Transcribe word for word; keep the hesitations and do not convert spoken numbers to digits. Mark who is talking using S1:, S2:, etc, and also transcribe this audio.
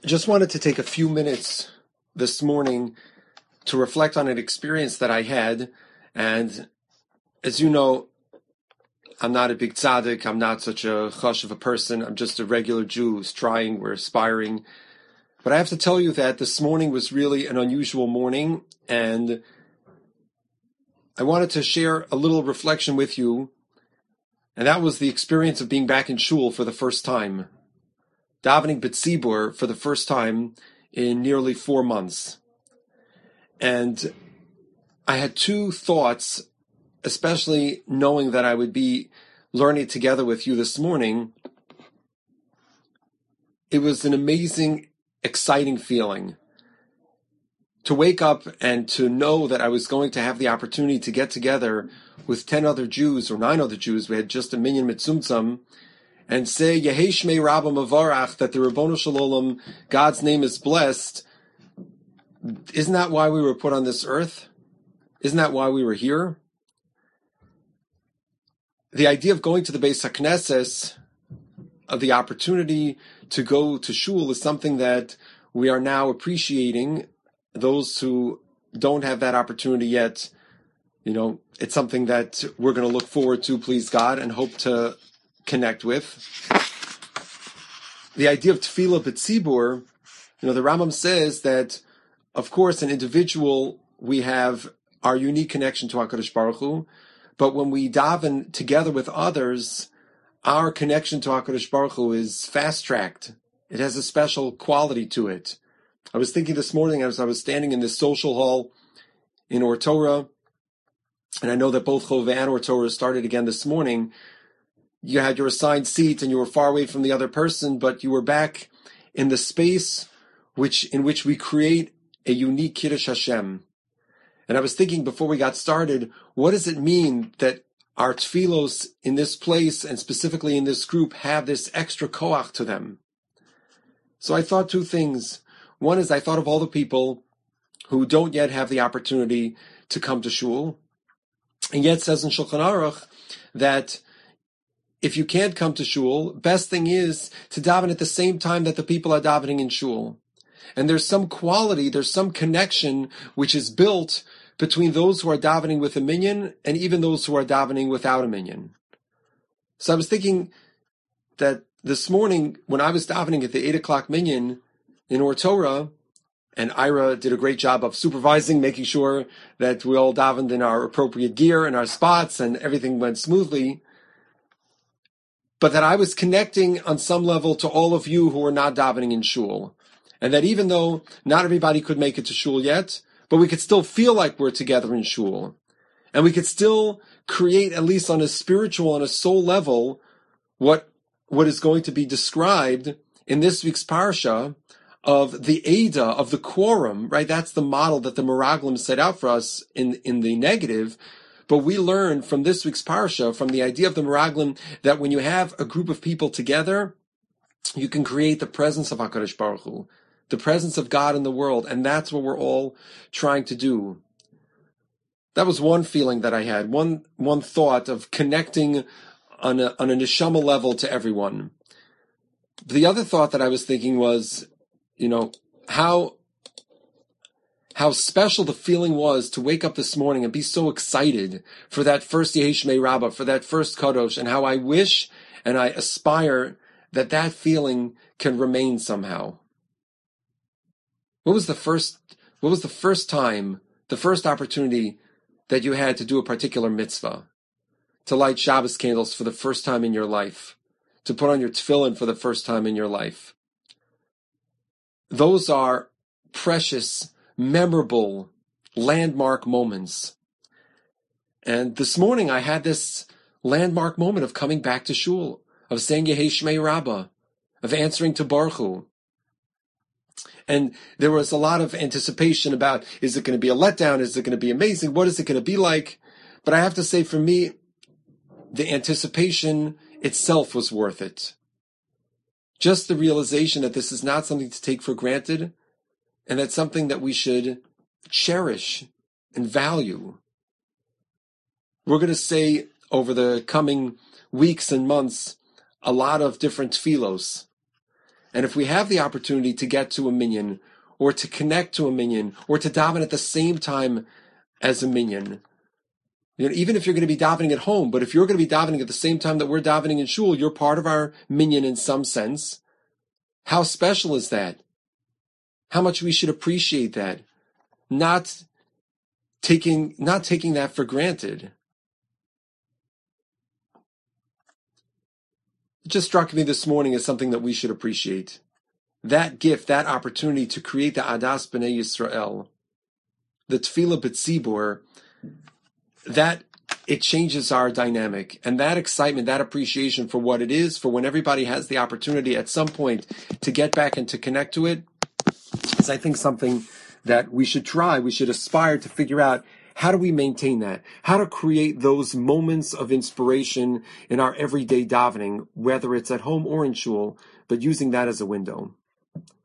S1: just wanted to take a few minutes this morning to reflect on an experience that I had. And as you know, I'm not a big tzaddik. I'm not such a chush of a person. I'm just a regular Jew who's trying, we're aspiring. But I have to tell you that this morning was really an unusual morning, and I wanted to share a little reflection with you, and that was the experience of being back in shul for the first time, davening b'tzibur for the first time in nearly four months. And I had two thoughts, especially knowing that I would be learning together with you this morning. It was an amazing, exciting feeling to wake up and to know that I was going to have the opportunity to get together with ten other Jews or nine other Jews. We had just a minyan mitzumtzum, and say Yehei Shmei Rabba Mavarach, that the Ribbono Shel Olam, God's name is blessed. Isn't that why we were put on this earth? Isn't that why we were here? The idea of going to the Beis HaKnesses, of the opportunity to go to shul, is something that we are now appreciating. Those who don't have that opportunity yet, you know, it's something that we're going to look forward to, please God, and hope to connect with. The idea of tefillah b'tzibur, you know, the Rambam says that, of course, an individual, we have our unique connection to HaKadosh Baruch Hu, but when we daven together with others, our connection to HaKadosh Baruch Hu is fast-tracked. It has a special quality to it. I was thinking this morning as I was standing in this social hall in Or Torah, and I know that both Chovah and Or Torah started again this morning. You had your assigned seat and you were far away from the other person, but you were back in the space which in which we create a unique Kiddush Hashem. And I was thinking before we got started, what does it mean that our tefillos in this place and specifically in this group have this extra koach to them? So I thought two things. One is I thought of all the people who don't yet have the opportunity to come to shul. And yet says in Shulchan Aruch that if you can't come to shul, best thing is to daven at the same time that the people are davening in shul. And there's some quality, there's some connection which is built between those who are davening with a minyan and even those who are davening without a minyan. So I was thinking that this morning when I was davening at the eight o'clock minyan in Or Torah, and Ira did a great job of supervising, making sure that we all davened in our appropriate gear and our spots and everything went smoothly, but that I was connecting on some level to all of you who were not davening in shul. And that even though not everybody could make it to shul yet, but we could still feel like we're together in shul. And we could still create, at least on a spiritual and a soul level, what, what is going to be described in this week's parsha of the Ada, of the quorum, right? That's the model that the Meraglim set out for us in, in the negative. But we learn from this week's parsha, from the idea of the Meraglim, that when you have a group of people together, you can create the presence of HaKadosh Baruch Hu, the presence of God in the world, and that's what we're all trying to do. That was one feeling that I had, one one thought of connecting on a, on a neshama level to everyone. The other thought that I was thinking was, you know, how how special the feeling was to wake up this morning and be so excited for that first Yehei Shmei Rabba, for that first Kadosh, and how I wish and I aspire that that feeling can remain somehow. What was the first, what was the first time, the first opportunity that you had to do a particular mitzvah? To light Shabbos candles for the first time in your life? To put on your tefillin for the first time in your life? Those are precious, memorable, landmark moments. And this morning I had this landmark moment of coming back to shul, of saying Yehei Shmei Rabba, of answering to Baruch Hu. And there was a lot of anticipation about, is it going to be a letdown? Is it going to be amazing? What is it going to be like? But I have to say, for me, the anticipation itself was worth it. Just the realization that this is not something to take for granted, and that's something that we should cherish and value. We're going to say over the coming weeks and months a lot of different tefillos. And if we have the opportunity to get to a minyan, or to connect to a minyan, or to daven at the same time as a minyan, you know, even if you're going to be davening at home, but if you're going to be davening at the same time that we're davening in shul, you're part of our minyan in some sense. How special is that? How much we should appreciate that. Not taking, not taking that for granted. It just struck me this morning as something that we should appreciate. That gift, that opportunity to create the Adas B'nai Yisrael, the Tefillah B'tzibur, that it changes our dynamic. And that excitement, that appreciation for what it is, for when everybody has the opportunity at some point to get back and to connect to it, is I think something that we should try, we should aspire to figure out. How do we maintain that? How to create those moments of inspiration in our everyday davening, whether it's at home or in shul, but using that as a window.